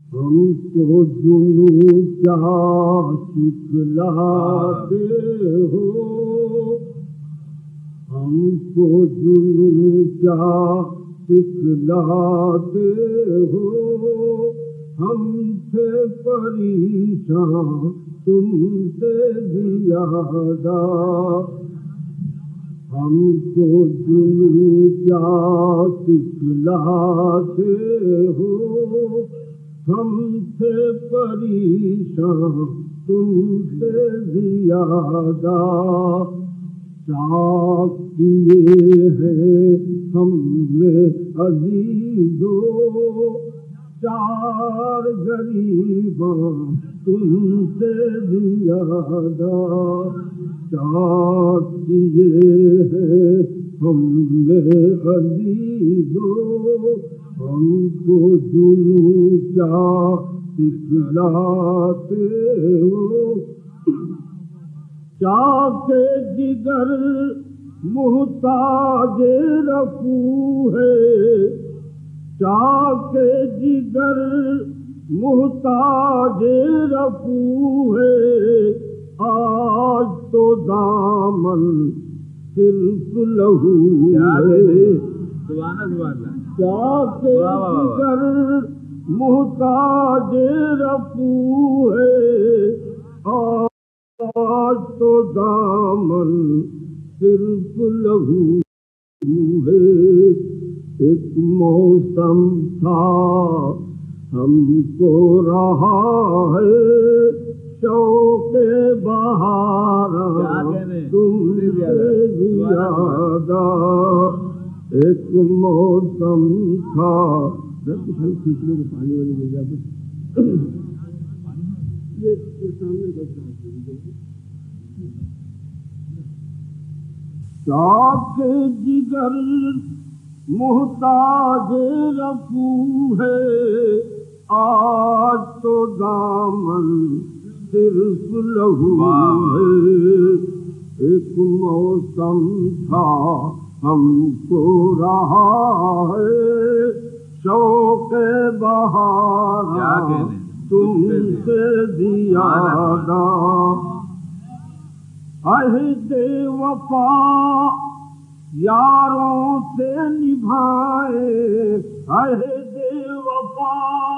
ہم کو جنوں کیا سکھلاتے ہو، ہم کو جنوں کیا سکھلاتے ہو، ہم سے پریشان تم سے زیادہ، ہم کو جنوں کیا سکھلاتے ہو، ہم سے پریشان تم سے زیادہ، چاک کیے ہیں ہم نے عزیزو، چار غریباں تم سے زیادہ، چاک کیے ہیں ہم نے عزیزو، ہم کو جنوں کیا سکھلاتے ہو، چاک جگر محتاج رفو ہے، چاک جگر محتاج رفو ہے، آج تو دامن صرف لہو ہے، چاک جگر محتاج رفو ہے، آج تو دامن صرف لہو ہے، ایک موسم تھا ہم کو رہا ہے شوق بہار تم سے زیادہ، ایک موسم تھا کھینچنے کو پانی والی لے جاتے سامنے چاک جگر محتاج رفو ہے، آج تو دامن صرف لہو ہے، ایک موسم تھا ہم کو رہا ہے شوق بہار تم سے زیادہ، عہد وفا یاروں سے نبھائے، عہد وفا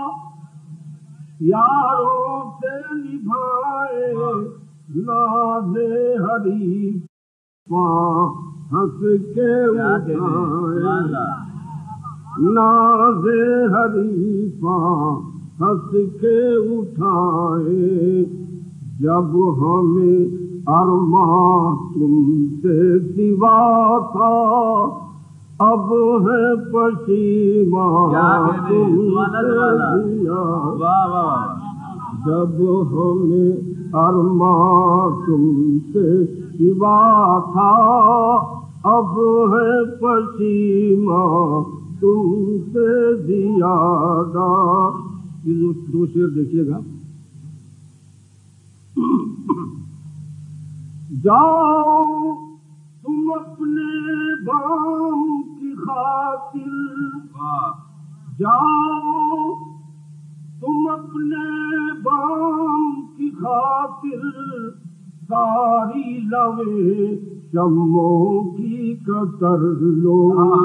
یاروں سے نبھائے، ناز حریفاں ہنس کے اٹھائے، ناز حریفاں ہنس کے اٹھائے، جب ہمیں ارماں تم سے سوا تھا، اب ہے پشیماں تم سے زیادہ، جب ہمیں ارماں تم سے سوا تھا، اب ہے پشیماں تم سے زیادہ۔ یہ دو شعر دیکھیے گا، جاؤ تم اپنے بام کی خاطر، جاؤ تم اپنے بام کی خاطر، ساری لوے شموں کی کتر لو،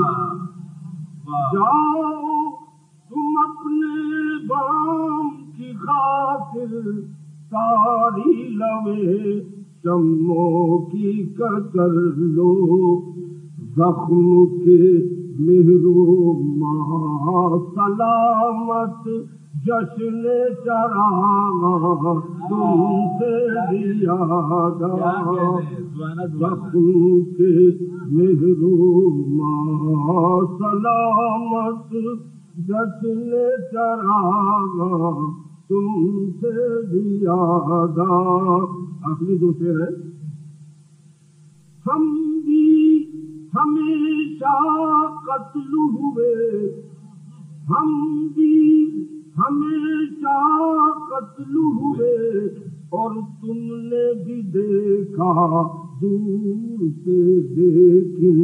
جاؤ تم اپنے بام کی خاطر، ساری لوے شموں کی کتر لو، زخم کے مہرو ماہ سلامت جشن چراغاں تم سے زیادہ، زخم کے مہرو ماہ سلامت جشن چراغاں تم سے زیادہ۔ آخری دو شعر ہے، ہم بھی ہمیشہ قتل ہوئے، ہم بھی ہمیشہ قتل ہوئے، اور تم نے بھی دیکھا دور سے لیکن،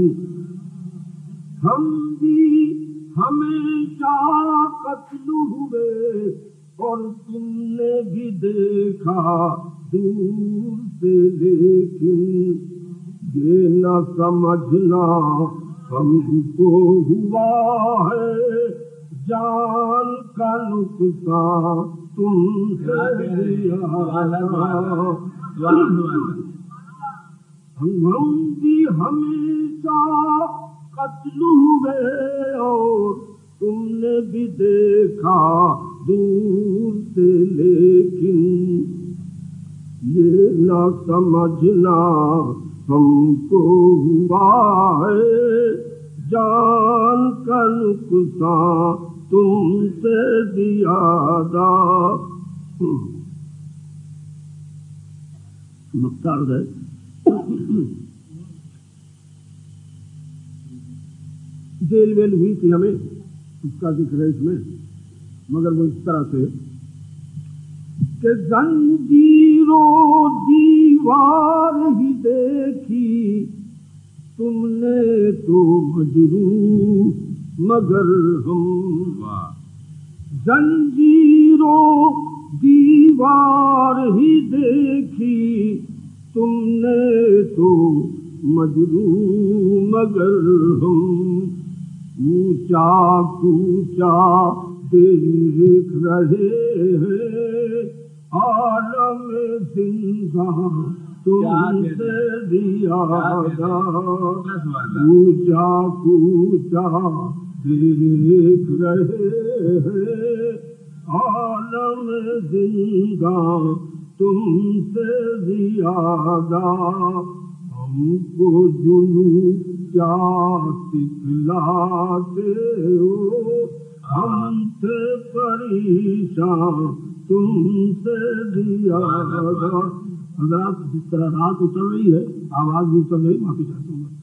ہم بھی ہمیشہ قتل ہوئے، اور تم نے بھی دیکھا دور سے، لیکن یہ نہ سمجھنا ہم کو ہوا ہے جان کا نقصان تم سے ہم بھی ہمیشہ قتل ہوئے اور تم نے بھی دیکھا دور سے، لیکن یہ نہ سمجھنا ہم کو ہوا ہے جان کا نقصان تم سے زیادہ. مختار ہے جیل ویل ہوئی تھی ہمیں، اس کا ذکر ہے اس میں، مگر وہ اس طرح سے کہ زنجیروں دیوار ہی دیکھی تم نے تو مجروح مگر ہم. زنجیروں دیوار ہی دیکھی تم نے تو مجروح مگر ہم. کوچا کوچا دیکھ رہے ہیں عالم زندہ تم سے زیادہ. کوچا کوچا دیکھ رہے ہیں عالم زندہ تم سے زیادہ. ہم کو جنوں کیا سکھلاتے ہو ہم سے پریشان تم سے زیادہ. اگر آپ جس طرح رات اتر رہی ہے آواز بھی اتر رہی، معافی چاہتا ہوں.